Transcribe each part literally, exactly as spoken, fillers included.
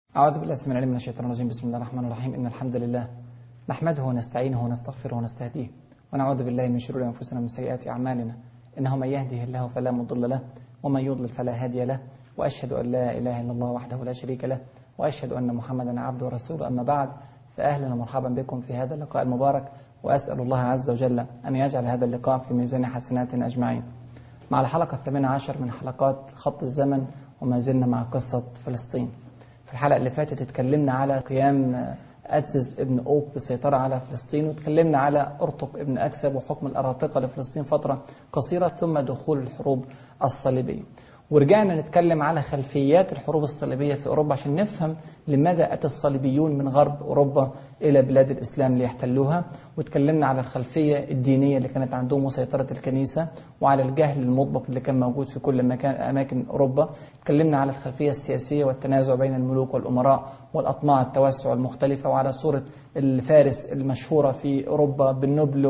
أعوذ بالله السميع العليم من الشيطان الرجيم. بسم الله الرحمن الرحيم. إن الحمد لله نحمده ونستعينه ونستغفره ونستهديه ونعوذ بالله من شرور أنفسنا ومن سيئات أعمالنا. إنه من يهده الله فلا مضل له ومن يضلل فلا هادي له، وأشهد أن لا إله إلا الله وحده لا شريك له، وأشهد أن محمدا عبده ورسوله. أما بعد، فأهلا ومرحبا بكم في هذا اللقاء المبارك، وأسأل الله عز وجل أن يجعل هذا اللقاء في ميزان حسناتنا أجمعين. مع الحلقة الثامنة عشر من حلقات خط الزمن، وما زلنا مع قصة فلسطين. في الحلقة اللي فاتت اتكلمنا على قيام أتسس ابن أوك بالسيطرة على فلسطين، واتكلمنا على أرطق ابن أكسب وحكم الأراطقة لفلسطين فترة قصيرة، ثم دخول الحروب الصليبية. ورجعنا نتكلم على خلفيات الحروب الصليبية في أوروبا عشان نفهم لماذا أتى الصليبيون من غرب أوروبا إلى بلاد الإسلام ليحتلوها. واتكلمنا على الخلفية الدينية اللي كانت عندهم وسيطرة الكنيسة، وعلى الجهل المطبق اللي كان موجود في كل مكان أماكن أوروبا. اتكلمنا على الخلفية السياسية والتنازع بين الملوك والأمراء والأطماع التوسع المختلفة، وعلى صورة الفارس المشهورة في أوروبا بالنبل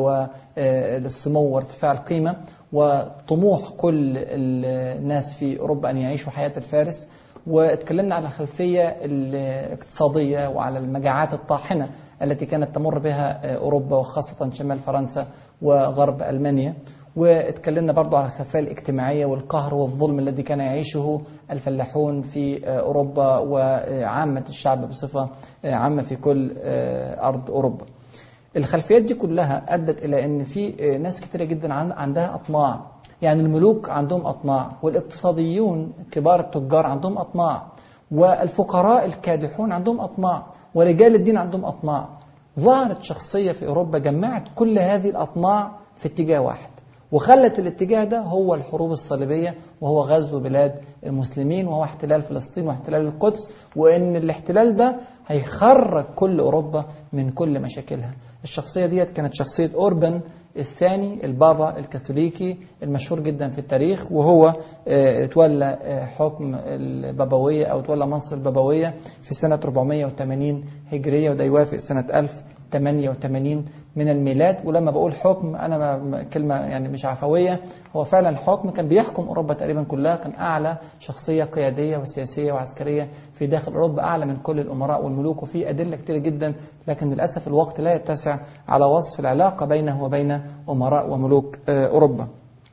والسمو وارتفاع القيمة، وطموح كل الناس في أوروبا أن يعيشوا حياة الفارس. واتكلمنا على الخلفية الاقتصادية وعلى المجاعات الطاحنة التي كانت تمر بها أوروبا، وخاصة شمال فرنسا وغرب ألمانيا. واتكلمنا برضو على الخلفية الاجتماعية والقهر والظلم الذي كان يعيشه الفلاحون في أوروبا وعامة الشعب بصفة عامة في كل أرض أوروبا. الخلفيات دي كلها أدت إلى أن في ناس كتيرة جدا عندها أطماع، يعني الملوك عندهم أطماع، والاقتصاديون كبار التجار عندهم أطماع، والفقراء الكادحون عندهم أطماع، ورجال الدين عندهم أطماع. ظهرت شخصية في أوروبا جمعت كل هذه الأطماع في اتجاه واحد، وخلت الاتجاه ده هو الحروب الصليبية، وهو غزو بلاد المسلمين، وهو احتلال فلسطين واحتلال القدس، وإن الاحتلال ده هيخرج كل أوروبا من كل مشاكلها. الشخصية ديت كانت شخصية أوربان الثاني، البابا الكاثوليكي المشهور جدا في التاريخ، وهو تولى حكم البابوية أو تولى منصب البابوية في سنة أربعمائة وثمانين هجرية، وده يوافق سنة ألف وثمانمائة وثمانين من الميلاد. ولما بقول حكم أنا كلمة يعني مش عفوية، هو فعلا حكم كان بيحكم أوروبا تقريبا كلها، كان أعلى شخصية قيادية وسياسية وعسكرية في داخل أوروبا، أعلى من كل الأمراء والملوك، وفي أدلة كتير جدا، لكن للأسف الوقت لا يتسع على وصف العلاقة بينه وبين أمراء وملوك أوروبا.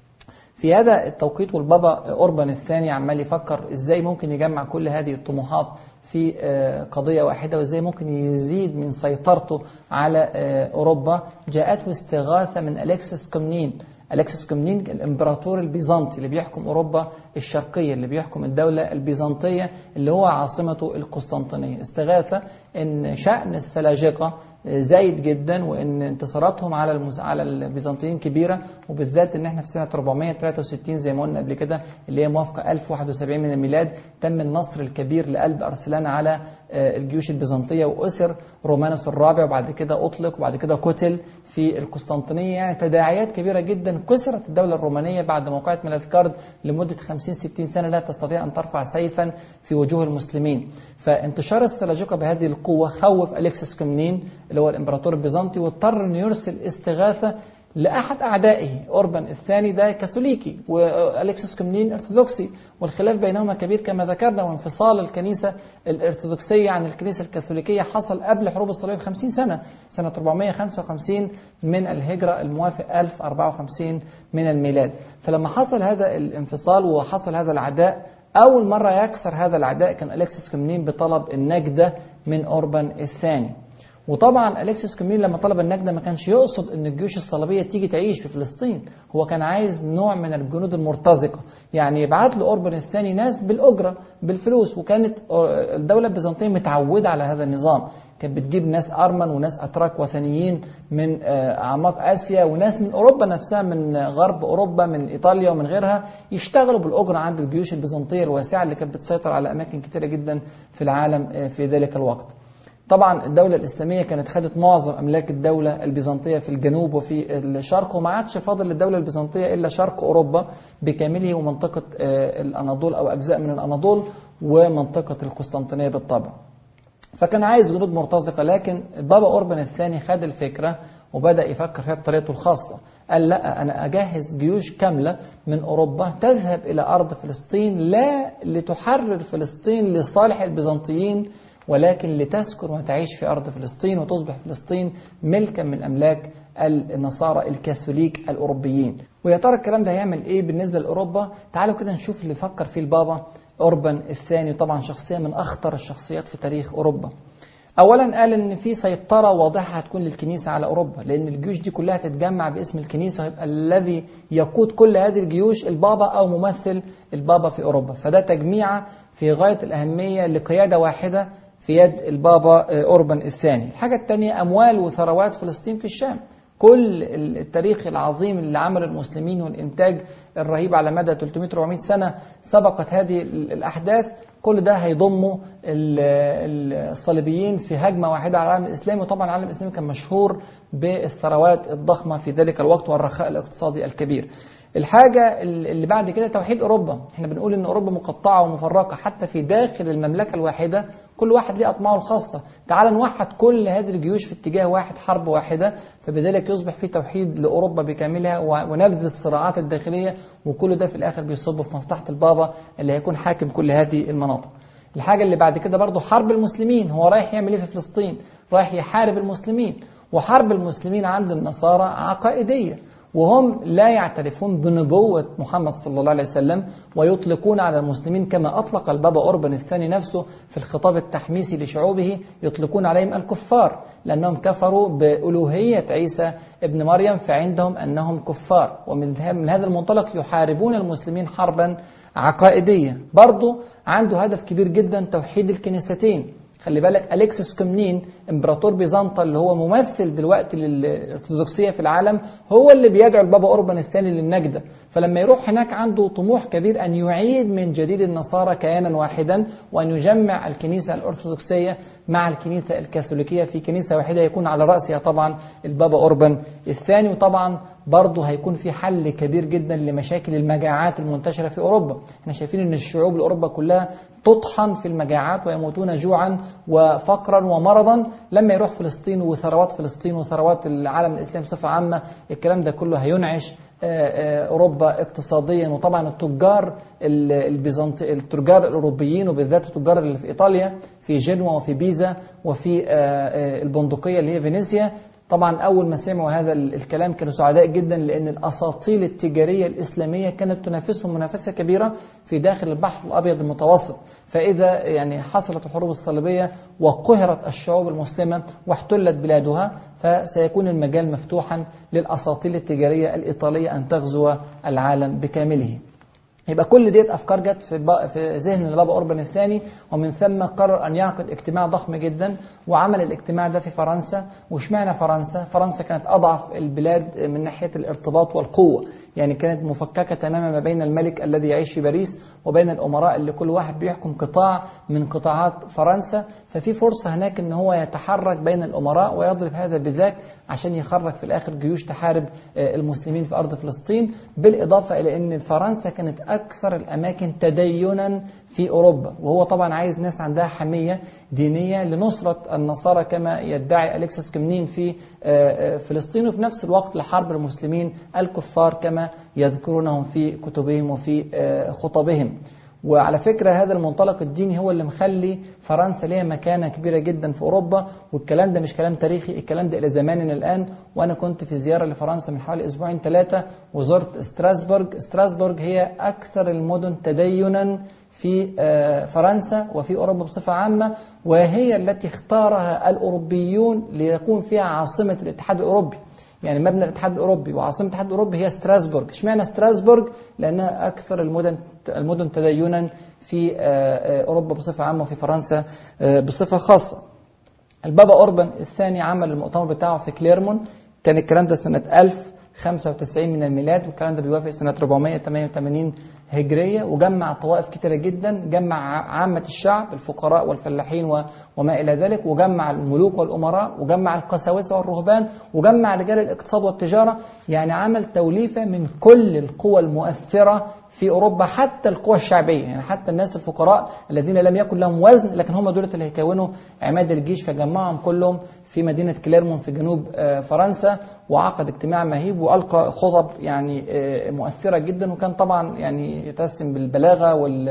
في هذا التوقيت والبابا أوربان الثاني عمال يفكر إزاي ممكن يجمع كل هذه الطموحات في قضية واحدة، وإزاي ممكن يزيد من سيطرته على أوروبا. جاءته استغاثة من أليكسس كومنين. أليكسس كومنين الإمبراطور البيزنطي اللي بيحكم أوروبا الشرقية، اللي بيحكم الدولة البيزنطية اللي هو عاصمته القسطنطينية. استغاثة إن شأن السلاجقة زايد جدا، وإن انتصاراتهم على المز... على البيزنطيين كبيرة، وبالذات إن إحنا في سنة أربعمائة وثلاثة وستين زي ما قلنا قبل كده، اللي هي موافقة ألف وواحد وسبعين من الميلاد، تم النصر الكبير لقلب أرسلان على الجيوش البيزنطية، وأسر رومانوس الرابع، وبعد كده أطلق، وبعد كده قتل في القسطنطينية. يعني تداعيات كبيرة جدا. كسرت الدولة الرومانية بعد موقعة ميلاذكارد لمدة خمسين ستين سنة، لا تستطيع أن ترفع سيفا في وجوه المسلمين. فانتشار السلاجقة بهذه القوة خوف أليكسس كومنين اللي هو الإمبراطور البيزنطي، واضطر أن يرسل استغاثة لأحد أعدائه. أوربان الثاني ده كاثوليكي، وأليكسس كومنين أرثوذكسي، والخلاف بينهما كبير كما ذكرنا، وانفصال الكنيسة الأرثوذكسية عن الكنيسة الكاثوليكية حصل قبل حروب الصليب بخمسين سنة، سنة أربعمائة وخمسة وخمسين من الهجرة الموافق ألف وأربعة وخمسين من الميلاد. فلما حصل هذا الانفصال وحصل هذا العداء، أول مرة يكسر هذا العداء كان أليكسس كومنين بطلب النجدة من أوربان الثاني. وطبعا أليكسس كومنين لما طلب النجدة ما كانش يقصد ان الجيوش الصليبية تيجي تعيش في فلسطين، هو كان عايز نوع من الجنود المرتزقة، يعني يبعت له أوربان الثاني ناس بالأجرة بالفلوس. وكانت الدولة البيزنطية متعودة على هذا النظام، كانت بتجيب ناس أرمن وناس أتراك وثنيين من أعماق آسيا، وناس من أوروبا نفسها، من غرب أوروبا، من إيطاليا ومن غيرها، يشتغلوا بالأجرة عند الجيوش البيزنطية الواسعة اللي كانت بتسيطر على أماكن كتيرة جدا في العالم في ذلك الوقت. طبعا الدولة الإسلامية كانت خدت معظم أملاك الدولة البيزنطية في الجنوب وفي الشرق، وما عادش فاضل للدولة البيزنطية إلا شرق أوروبا بكامله، ومنطقة الأناضول أو أجزاء من الأناضول، ومنطقة القسطنطينية بالطبع. فكان عايز جنود مرتزقة، لكن البابا أوربان الثاني خد الفكرة وبدأ يفكر فيها بطريقته الخاصة. قال لا، أنا أجهز جيوش كاملة من أوروبا تذهب إلى أرض فلسطين، لا لتحرر فلسطين لصالح البيزنطيين ولكن لتسكن وتعيش في أرض فلسطين وتصبح فلسطين ملكا من أملاك النصارى الكاثوليك الأوروبيين. ويا ترى الكلام ده هيعمل إيه بالنسبة لأوروبا؟ تعالوا كده نشوف اللي فكر فيه البابا أوربان الثاني، طبعا شخصية من أخطر الشخصيات في تاريخ أوروبا. أولا قال إن في سيطرة واضحة هتكون للكنيسة على أوروبا، لأن الجيوش دي كلها تتجمع باسم الكنيسة، ويبقى الذي يقود كل هذه الجيوش البابا أو ممثل البابا في أوروبا. فده تجميعة في غاية الأهمية لقيادة واحدة في يد البابا أوربان الثاني. الحاجة الثانية أموال وثروات فلسطين في الشام. كل التاريخ العظيم اللي عمل المسلمين والإنتاج الرهيب على مدى ثلاثمائة أربعمائة سنة سبقت هذه الأحداث، كل ده هيضمه الصليبيين في هجمة واحدة على العالم الإسلامي. وطبعا العالم الإسلامي كان مشهور بالثروات الضخمة في ذلك الوقت والرخاء الاقتصادي الكبير. الحاجة اللي بعد كده توحيد أوروبا. احنا بنقول ان أوروبا مقطعة ومفرقة، حتى في داخل المملكة الواحدة كل واحد ليه أطماعه الخاصة. تعال نوحد كل هذه الجيوش في اتجاه واحد، حرب واحدة، فبذلك يصبح في توحيد لأوروبا بكاملها ونبذ الصراعات الداخلية، وكل ده في الآخر بيصب في مصلحة البابا اللي هيكون حاكم كل هذه المناطق. الحاجة اللي بعد كده برضو حرب المسلمين. هو رايح يعمل ايه في فلسطين؟ رايح يحارب المسلمين. وحرب المسلمين عند النصارى عقائدية، وهم لا يعترفون بنبوة محمد صلى الله عليه وسلم، ويطلقون على المسلمين كما أطلق البابا أوربان الثاني نفسه في الخطاب التحميسي لشعوبه، يطلقون عليهم الكفار لأنهم كفروا بألوهية عيسى ابن مريم، فعندهم أنهم كفار. ومن هذا المنطلق يحاربون المسلمين حربا عقائدية. برضو عنده هدف كبير جدا، توحيد الكنيستين. خلي بالك أليكسس كومنين امبراطور بيزنطة اللي هو ممثل دلوقتي للأرثوذكسية في العالم، هو اللي بيدعو البابا أوربان الثاني للنجدة. فلما يروح هناك عنده طموح كبير أن يعيد من جديد النصارى كيانا واحدا، وأن يجمع الكنيسة الأرثوذكسية مع الكنيسة الكاثوليكية في كنيسة واحدة، يكون على رأسها طبعا البابا أوربان الثاني. وطبعا برضه هيكون في حل كبير جدا لمشاكل المجاعات المنتشرة في أوروبا. احنا شايفين ان الشعوب الأوروبا كلها تطحن في المجاعات ويموتون جوعا وفقرا ومرضا. لما يروح فلسطين وثروات فلسطين وثروات العالم الإسلامي بصفة عامة، الكلام ده كله هينعش أوروبا اقتصاديا. وطبعا التجار البيزنطي التجار الأوروبيين، وبالذات التجار اللي في إيطاليا في جنوة وفي بيزا وفي البندقية اللي هي فينيسيا، طبعا أول ما سمعوا هذا الكلام كانوا سعداء جدا، لأن الأساطيل التجارية الإسلامية كانت تنافسهم منافسة كبيرة في داخل البحر الأبيض المتوسط. فإذا يعني حصلت الحروب الصليبية وقهرت الشعوب المسلمة واحتلت بلادها، فسيكون المجال مفتوحا للأساطيل التجارية الإيطالية أن تغزو العالم بكامله. يبقى كل ديت أفكار جت في في ذهن البابا أوربان الثاني، ومن ثم قرر أن يعقد اجتماع ضخم جدا، وعمل الاجتماع ده في فرنسا. واشمعنى فرنسا؟ فرنسا كانت أضعف البلاد من ناحية الارتباط والقوة، يعني كانت مفككة تماما ما بين الملك الذي يعيش في باريس وبين الأمراء اللي كل واحد بيحكم قطاع من قطاعات فرنسا. ففي فرصة هناك ان هو يتحرك بين الأمراء ويضرب هذا بذاك عشان يخرج في الآخر جيوش تحارب المسلمين في أرض فلسطين. بالإضافة إلى أن فرنسا كانت أكثر الأماكن تدينا في أوروبا، وهو طبعا عايز ناس عندها حمية دينية لنصرة النصارى كما يدعي أليكسس كومنين في فلسطين، وفي نفس الوقت لحرب المسلمين الكفار كما يذكرونهم في كتبهم وفي خطبهم. وعلى فكرة هذا المنطلق الديني هو اللي مخلي فرنسا ليها مكانة كبيرة جدا في أوروبا. والكلام ده مش كلام تاريخي، الكلام ده إلى زماننا الآن. وأنا كنت في زيارة لفرنسا من حوالي أسبوعين ثلاثة وزرت ستراسبورغ. ستراسبورغ هي أكثر المدن تدينا في فرنسا وفي أوروبا بصفة عامة، وهي التي اختارها الأوروبيون ليكون فيها عاصمة الاتحاد الأوروبي. يعني مبنى الاتحاد الأوروبي وعاصمة الاتحاد الأوروبي هي ستراسبورغ. اشمعنى ستراسبورغ؟ لأنها أكثر المدن المدن تدينا في أوروبا بصفة عامة وفي فرنسا بصفة خاصة. البابا أوربان الثاني عمل المؤتمر بتاعه في كليرمون، كان الكلام ده سنة ألف وخمسة وتسعين من الميلاد، والكلام ده بيوافق سنة أربعمائة وثمانية وثمانين هجرية. وجمع طوائف كتيرة جدا، جمع عامة الشعب الفقراء والفلاحين وما إلى ذلك، وجمع الملوك والأمراء، وجمع القساوسة والرهبان، وجمع رجال الاقتصاد والتجارة. يعني عمل توليفة من كل القوى المؤثرة في أوروبا، حتى القوى الشعبية، يعني حتى الناس الفقراء الذين لم يكن لهم وزن، لكن هم دولة اللي هيكونوا عماد الجيش. فجمعهم كلهم في مدينة كليرمون في جنوب فرنسا، وعقد اجتماع مهيب وألقى خطب يعني مؤثرة جدا. وكان طبعا يعني يتسم بالبلاغة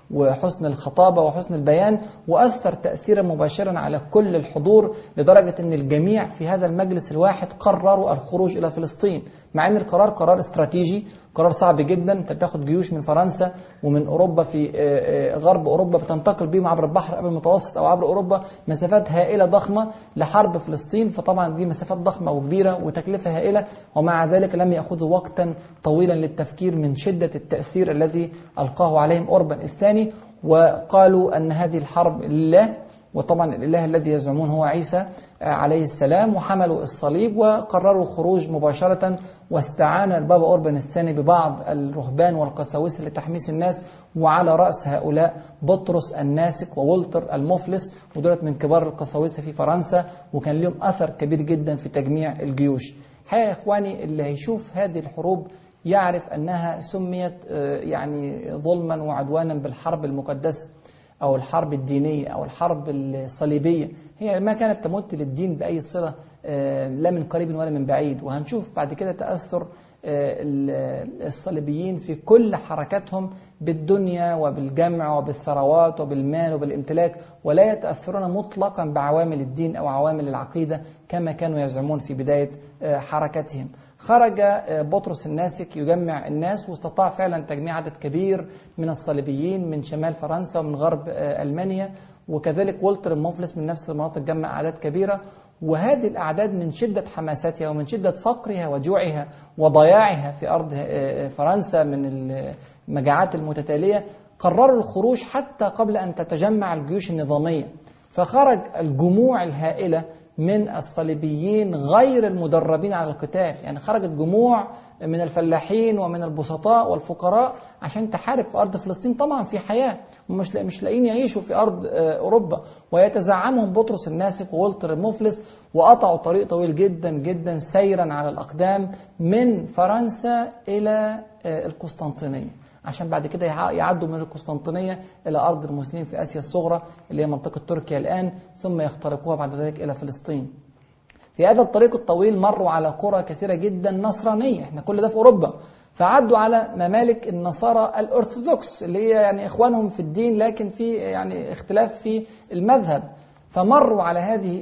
وحسن الخطابة وحسن البيان، وأثر تأثيرا مباشرا على كل الحضور لدرجة أن الجميع في هذا المجلس الواحد قرروا الخروج إلى فلسطين، مع أن القرار قرار استراتيجي، قرار صعب جدا. أنت بتاخد جيوش من فرنسا ومن أوروبا في غرب أوروبا بتنتقل بهم عبر البحر المتوسط أو عبر أوروبا مسافات هائلة ضخمة لحرب فلسطين، فطبعا دي مسافات ضخمة وكبيرة وتكلفة هائلة، ومع ذلك لم يأخذوا وقتا طويلا للتفكير من شدة التأثير الذي ألقاه عليهم أوربان الثاني، وقالوا أن هذه الحرب لله، وطبعا الإله الذي يزعمون هو عيسى عليه السلام، وحملوا الصليب وقرروا الخروج مباشرة. واستعان البابا أوربان الثاني ببعض الرهبان والقساوسة لتحميس الناس، وعلى رأس هؤلاء بطرس الناسك وولتر المفلس، ودولت من كبار القساوسة في فرنسا، وكان لهم أثر كبير جدا في تجميع الجيوش. حقيقة يا إخواني اللي هيشوف هذه الحروب يعرف أنها سميت يعني ظلما وعدوانا بالحرب المقدسة أو الحرب الدينية أو الحرب الصليبية. هي ما كانت تمت للدين بأي صلة لا من قريب ولا من بعيد، وهنشوف بعد كده تأثر الصليبيين في كل حركاتهم بالدنيا وبالجمع وبالثروات وبالمال وبالامتلاك، ولا يتأثرون مطلقا بعوامل الدين أو عوامل العقيدة كما كانوا يزعمون في بداية حركتهم. خرج بطرس الناسك يجمع الناس، واستطاع فعلا تجميع عدد كبير من الصليبيين من شمال فرنسا ومن غرب ألمانيا، وكذلك وولتر المفلس من نفس المناطق جمع أعداد كبيرة. وهذه الأعداد من شدة حماستها ومن شدة فقرها وجوعها وضياعها في أرض فرنسا من المجاعات المتتالية قرروا الخروج حتى قبل أن تتجمع الجيوش النظامية. فخرج الجموع الهائلة من الصليبيين غير المدربين على القتال، يعني خرجت جموع من الفلاحين ومن البسطاء والفقراء عشان تحارب في أرض فلسطين، طبعا في حياة مش مش لاقيين يعيشوا في أرض أوروبا. ويتزعمهم بطرس الناسك وولتر المفلس، وقطعوا طريق طويل جدا جدا سيرا على الأقدام من فرنسا إلى القسطنطينية، عشان بعد كده يعدوا من القسطنطينية إلى أرض المسلمين في آسيا الصغرى اللي هي منطقة تركيا الآن، ثم يخترقوها بعد ذلك إلى فلسطين. في هذا الطريق الطويل مروا على قرى كثيرة جدا نصرانية، احنا كل ده في أوروبا، فعدوا على ممالك النصارى الأرثوذكس اللي هي يعني إخوانهم في الدين لكن في يعني اختلاف في المذهب. فمروا على هذه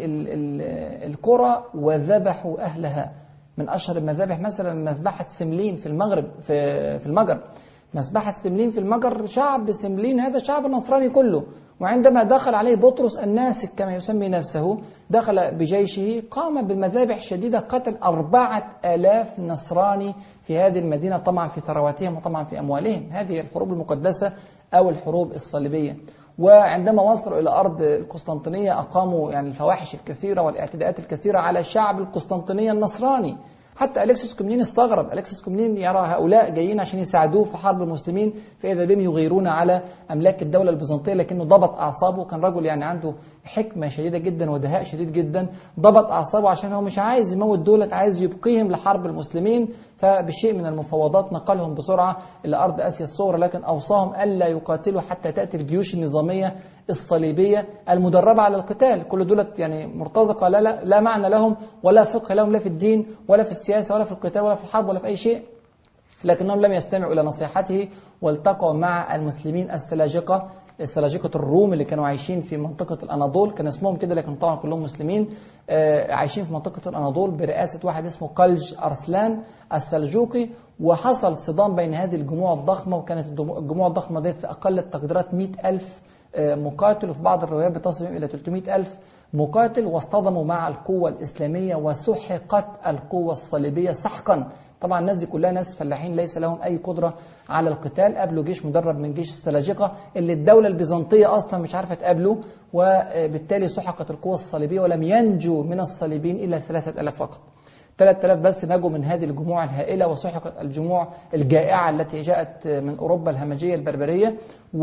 القرى وذبحوا أهلها. من أشهر المذابح مثلا مذبحة سملين في المغرب في في المجر. مذبحة سملين في المجر، شعب سملين هذا شعب نصراني كله، وعندما دخل عليه بطرس الناسك كما يسمي نفسه دخل بجيشه قام بالمذابح شديدة، قتل أربعة آلاف نصراني في هذه المدينة، طبعا في ثرواتهم وطبعا في أموالهم. هذه الحروب المقدسة أو الحروب الصليبية. وعندما وصلوا إلى أرض القسطنطينية أقاموا يعني الفواحش الكثيرة والاعتداءات الكثيرة على الشعب القسطنطينية النصراني. حتى أليكسيس كومنين استغرب، أليكسيس كومنين يرى هؤلاء جايين عشان يساعدوه في حرب المسلمين، فإذا بهم يغيرون على أملاك الدولة البيزنطية، لكنه ضبط أعصابه. كان رجل يعني عنده حكمة شديدة جدا ودهاء شديد جدا، ضبط أعصابه عشان هو مش عايز يموت دولة، عايز يبقيهم لحرب المسلمين. فبشيء من المفاوضات نقلهم بسرعة إلى أرض آسيا الصغرى، لكن أوصاهم ألا يقاتلوا حتى تأتي الجيوش النظامية الصليبية المدربة على القتال. كل دولة يعني مرتزقة، لا, لا, لا معنى لهم ولا فقه لهم، لا في الدين ولا في السياسة ولا في القتال ولا في الحرب ولا في أي شيء، لكنهم لم يستمعوا إلى نصيحته والتقوا مع المسلمين السلاجقة، السلاجقة الروم اللي كانوا عايشين في منطقة الأناضول، كان اسمهم كده لكن طبعا كلهم مسلمين عايشين في منطقة الأناضول برئاسة واحد اسمه قلج أرسلان السلجوقي. وحصل صدام بين هذه الجموع الضخمة، وكانت الجموع الضخمة دي في أقل التقديرات مئة ألف مقاتل، وفي بعض الروايات بتصل إلى ثلاثمئة ألف مقاتل، واصطدموا مع القوة الإسلامية وسحقت القوة الصليبية سحقا. طبعا الناس دي كلها ناس فلاحين ليس لهم أي قدرة على القتال، قابلوا جيش مدرب من جيش السلاجقة اللي الدولة البيزنطية أصلا مش عارفة تقابله، وبالتالي سحقت القوة الصليبية ولم ينجو من الصليبيين إلا ثلاثة آلاف فقط. ثلاثة آلاف بس نجوا من هذه الجموع الهائلة، وسحقت الجموع الجائعة التي جاءت من أوروبا الهمجية البربرية.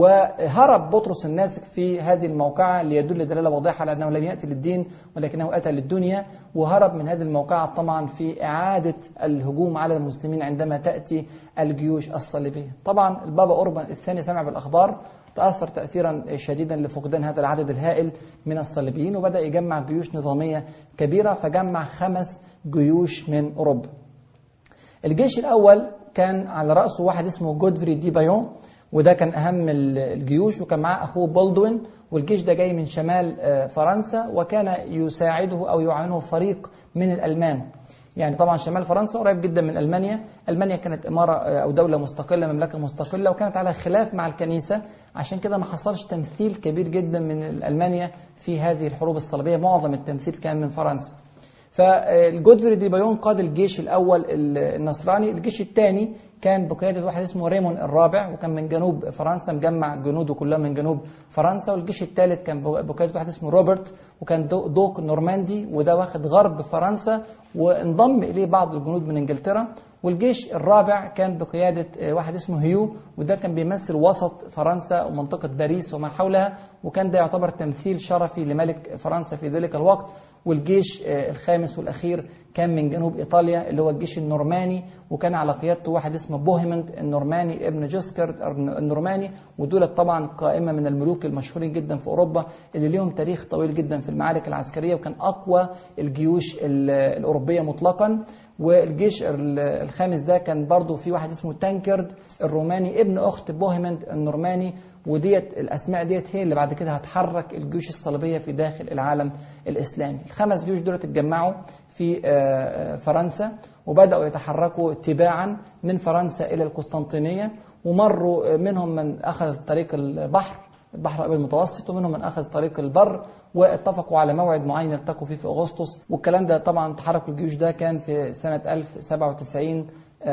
وهرب بطرس الناسك في هذه الموقعة ليدل دلالة واضحة على أنه لم يأتي للدين ولكنه أتى للدنيا، وهرب من هذه الموقعة طبعا في إعادة الهجوم على المسلمين عندما تأتي الجيوش الصليبية. طبعا البابا أوربان الثاني سمع بالأخبار، تأثر تأثيرا شديدا لفقدان هذا العدد الهائل من الصليبيين، وبدأ يجمع جيوش نظامية كبيرة، فجمع خمس جيوش من أوروبا. الجيش الأول كان على رأسه واحد اسمه جودفري دي بايون، وده كان أهم الجيوش، وكان معاه أخوه بولدوين، والجيش ده جاي من شمال فرنسا، وكان يساعده أو يعاونه فريق من الألمان. يعني طبعا شمال فرنسا قريب جدا من ألمانيا، ألمانيا كانت إمارة أو دولة مستقلة، مملكة مستقلة، وكانت على خلاف مع الكنيسة، عشان كده ما حصلش تمثيل كبير جدا من ألمانيا في هذه الحروب الصليبية، معظم التمثيل كان من فرنسا. فالجودفري دي بايون قاد الجيش الأول النصراني. الجيش الثاني كان بقيادة واحد اسمه ريمون الرابع، وكان من جنوب فرنسا، مجمع جنوده كلها من جنوب فرنسا. والجيش الثالث كان بقيادة واحد اسمه روبرت، وكان دوق نورماندي، وده واخد غرب فرنسا، وانضم إليه بعض الجنود من إنجلترا. والجيش الرابع كان بقيادة واحد اسمه هيو، وده كان بيمثل وسط فرنسا ومنطقة باريس وما حولها، وكان ده يعتبر تمثيل شرفي لملك فرنسا في ذلك الوقت. والجيش الخامس والأخير كان من جنوب إيطاليا، اللي هو الجيش النورماني، وكان على قيادته واحد اسمه بوهيمند النورماني ابن جسكر النورماني. ودول طبعا قائمة من الملوك المشهورين جدا في أوروبا، اللي ليهم تاريخ طويل جدا في المعارك العسكرية، وكان أقوى الجيوش الأوروبية مطلقا. والجيش الخامس ده كان برضو في واحد اسمه تانكرد الروماني ابن أخت بوهيمند النورماني، وديت الأسماء ديت هي اللي بعد كده هتحرك الجيوش الصليبية في داخل العالم الإسلامي. الخمس جيوش دول اتجمعوا في فرنسا، وبدأوا يتحركوا تباعا من فرنسا إلى القسطنطينية، ومروا منهم من أخذ طريق البحر البحر الأبيض المتوسط، ومنهم من أخذ طريق البر، واتفقوا على موعد معين يلتقوا فيه في أغسطس. والكلام ده طبعا تحرك الجيوش ده كان في سنة ألف وسبعة وتسعين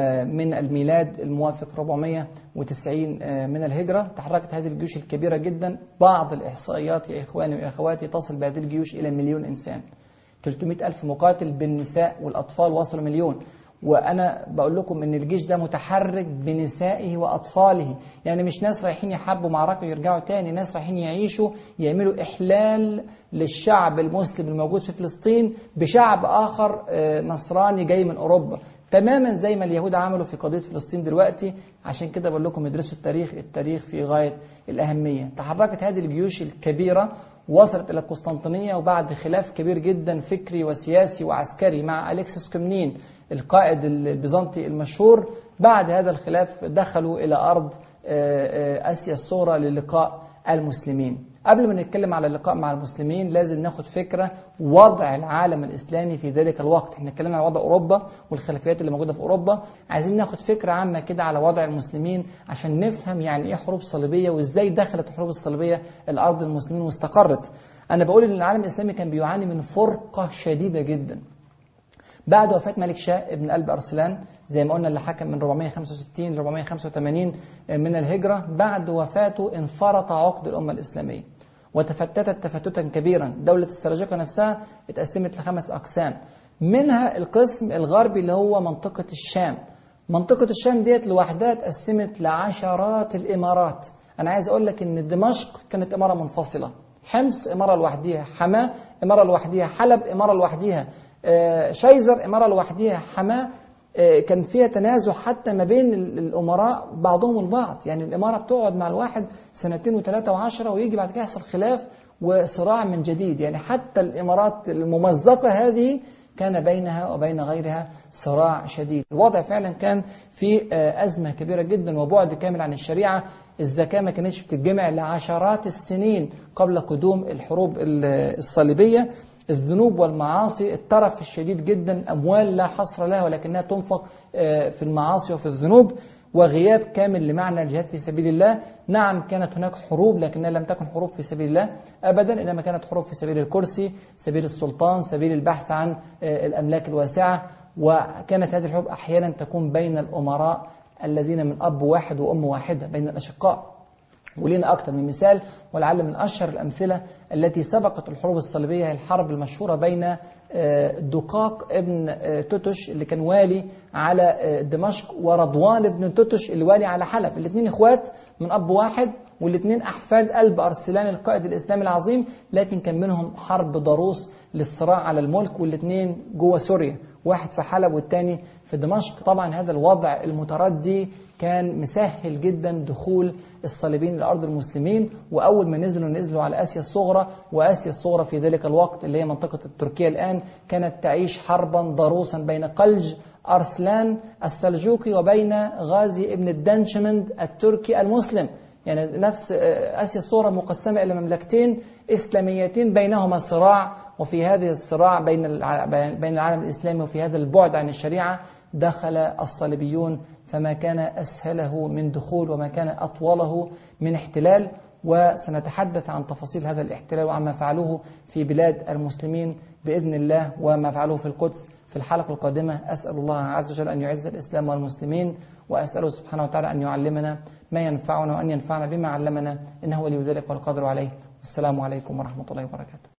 من الميلاد، الموافق أربعمائة وتسعين من الهجرة. تحركت هذه الجيوش الكبيرة جدا، بعض الإحصائيات يا إخواني وأخواتي تصل بهذه الجيوش إلى مليون إنسان، ثلاثمائة ألف مقاتل بالنساء والأطفال وصلوا مليون. وأنا بقول لكم إن الجيش ده متحرك بنسائه وأطفاله، يعني مش ناس رايحين يحاربوا معركة ويرجعوا تاني، ناس رايحين يعيشوا يعملوا إحلال للشعب المسلم الموجود في فلسطين بشعب آخر نصراني جاي من أوروبا، تماما زي ما اليهود عملوا في قضية فلسطين دلوقتي. عشان كده بقول لكم ادرسوا التاريخ، التاريخ في غاية الأهمية. تحركت هذه الجيوش الكبيرة، وصلت إلى القسطنطينية، وبعد خلاف كبير جدا فكري وسياسي وعسكري مع أليكسس كومنين القائد البيزنطي المشهور، بعد هذا الخلاف دخلوا إلى أرض آسيا الصغرى للقاء المسلمين. قبل ما نتكلم على اللقاء مع المسلمين لازم ناخد فكرة وضع العالم الإسلامي في ذلك الوقت. احنا اتكلمنا على وضع أوروبا والخلافيات اللي موجودة في أوروبا، عايزين ناخد فكرة عامة كده على وضع المسلمين عشان نفهم يعني إيه حروب صليبية، وإزاي دخلت الحروب الصليبية الأرض المسلمين واستقرت. أنا بقول إن العالم الإسلامي كان بيعاني من فرقة شديدة جدا بعد وفاة ملك شاه ابن قلب أرسلان، زي ما قلنا اللي حكم من أربعمائة وخمسة وستين ل أربعمائة وخمسة وثمانين من الهجرة. بعد وفاته انفرط عقد الأمة الإسلامية وتفتتت تفتتا كبيرا. دولة السلاجقة نفسها اتقسمت لخمس أقسام، منها القسم الغربي اللي هو منطقة الشام. منطقة الشام ديت لوحدها اتقسمت لعشرات الإمارات. أنا عايز أقول لك إن دمشق كانت إمارة منفصلة، حمص إمارة لوحديها، حماة إمارة لوحديها، حلب إمارة لوحديها، شيزر إمارة لوحديها، حماة كان فيها تنازع حتى ما بين الأمراء بعضهم البعض. يعني الإمارة بتقعد مع الواحد سنتين وثلاثة وعشرة، ويجي بعد كده يحصل خلاف وصراع من جديد. يعني حتى الإمارات الممزقة هذه كان بينها وبين غيرها صراع شديد. الوضع فعلا كان في أزمة كبيرة جدا وبعد كامل عن الشريعة. الزكاة ما كانتش بتتجمع لعشرات السنين قبل قدوم الحروب الصليبية. الذنوب والمعاصي، الترف الشديد جدا، أموال لا حصر لها ولكنها تنفق في المعاصي وفي الذنوب، وغياب كامل لمعنى الجهاد في سبيل الله. نعم كانت هناك حروب لكنها لم تكن حروب في سبيل الله أبدا، إنما كانت حروب في سبيل الكرسي، سبيل السلطان، سبيل البحث عن الأملاك الواسعة. وكانت هذه الحروب أحيانا تكون بين الأمراء الذين من أب واحد وأم واحدة، بين الأشقاء. ولينا أكثر من مثال، ولعل من أشهر الأمثلة التي سبقت الحروب الصليبية هي الحرب المشهورة بين دقاق ابن توتش اللي كان والي على دمشق ورضوان ابن توتش اللي والي على حلب. الاثنين إخوات من أب واحد، والاثنين أحفاد قلب أرسلان القائد الإسلامي العظيم، لكن كان منهم حرب ضروس للصراع على الملك، والاثنين جوه سوريا، واحد في حلب والتاني في دمشق. طبعا هذا الوضع المتردي كان مسهل جدا دخول الصليبيين لأرض المسلمين، وأول ما نزلوا نزلوا على آسيا الصغرى، وآسيا الصغرى في ذلك الوقت اللي هي منطقة تركيا الآن كانت تعيش حربا ضروسا بين قلج أرسلان السلجوقي وبين غازي ابن الدنشمند التركي المسلم. يعني نفس آسيا الصغرى مقسمة إلى مملكتين إسلاميتين بينهما صراع، وفي هذه الصراع بين بين العالم الإسلامي وفي هذا البعد عن الشريعة دخل الصليبيون، فما كان أسهله من دخول وما كان أطوله من احتلال. وسنتحدث عن تفاصيل هذا الاحتلال وعما فعلوه في بلاد المسلمين بإذن الله وما فعلوه في القدس في الحلقة القادمة. أسأل الله عز وجل أن يعز الإسلام والمسلمين، وأسأله سبحانه وتعالى أن يعلمنا ما ينفعنا وأن ينفعنا بما علمنا، إنه ولي ذلك والقادر عليه. والسلام عليكم ورحمة الله وبركاته.